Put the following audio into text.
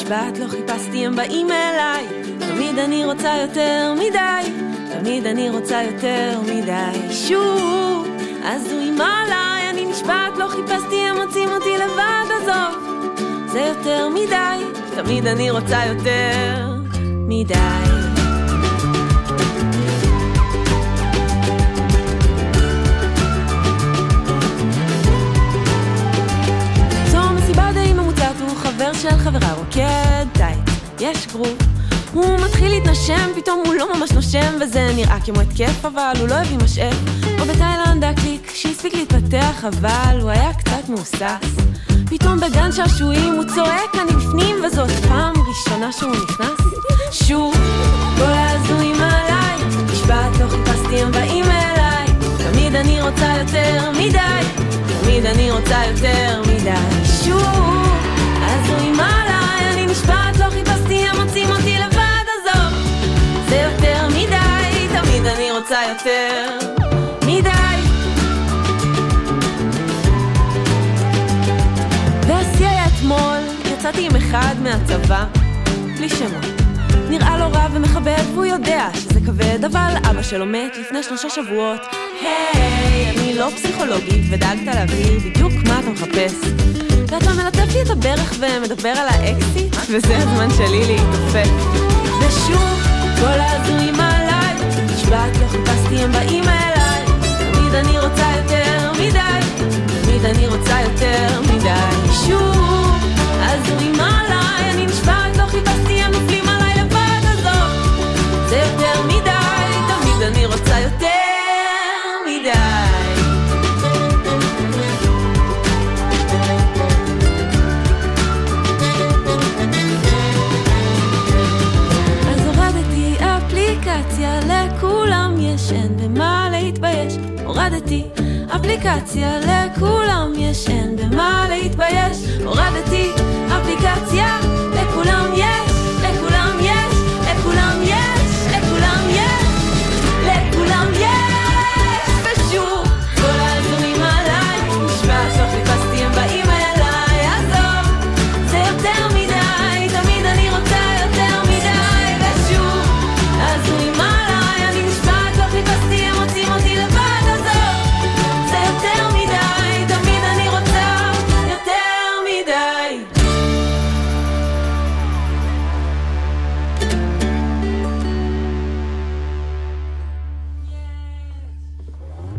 נשבעת לא חיפשתי, הם באים אליי. תמיד אני רוצה יותר מדי, תמיד אני רוצה יותר מדי. שוב, אז הוא אימה עליי, אני נשבעת לא חיפשתי, הם מוצאים אותי לבד, עזוב, זה יותר מדי, תמיד אני רוצה יותר מדי. חבר של חברה רוקד טייט, יש גרוב, הוא מתחיל להתנשם, פתאום הוא לא ממש נושם, וזה נראה כמו התקף, אבל הוא לא הביא משאף. או בתאילנד הקליק שהספיק להתפתח, אבל הוא היה קצת מאוסס. פתאום בגן שעשועים הוא צועק, אני בפנים, וזאת פעם ראשונה שהוא נכנס. שוב, כל הזויים עליי, נשבעת לא חיפשתי, הם באים אליי. תמיד אני רוצה יותר מדי, תמיד אני רוצה יותר מדי. שוב, אז הוא אימה עליי, אני נשבעת לא חיפשתי, הם מוצאים אותי לבד, עזוב, זה יותר מדי, תמיד אני רוצה יותר מדי. והשיא היה אתמול, יצאתי עם אחד מהצבא, בלי שמות, נראה לו רע ומכבד, והוא יודע שזה כבד, אבל אבא שלו מת לפני 3 שבועות. היי, אני לא פסיכולוגית, ודאגת להבהיר בדיוק מה אתה מחפש. ואתה מלטף לי את הברך ומדבר על האקסיט, וזה הזמן שלי להתעופף. ושוב, כל הזויים עליי, נשבעת לא חיפשתי, הם באים אליי. תמיד אני רוצה יותר מדי, תמיד אני רוצה יותר מדי. שוב, הזויים עליי, אני נשבעת לא חיפשתי, הם נופלים עליי לבד, עזוב, זה יותר מדי, תמיד אני רוצה יותר מדי. לכולם יש, אין במה להתבייש. הורדתי אפליקציה, לכולם יש, אין במה להתבייש. הורדתי אפליקציה, לכולם יש.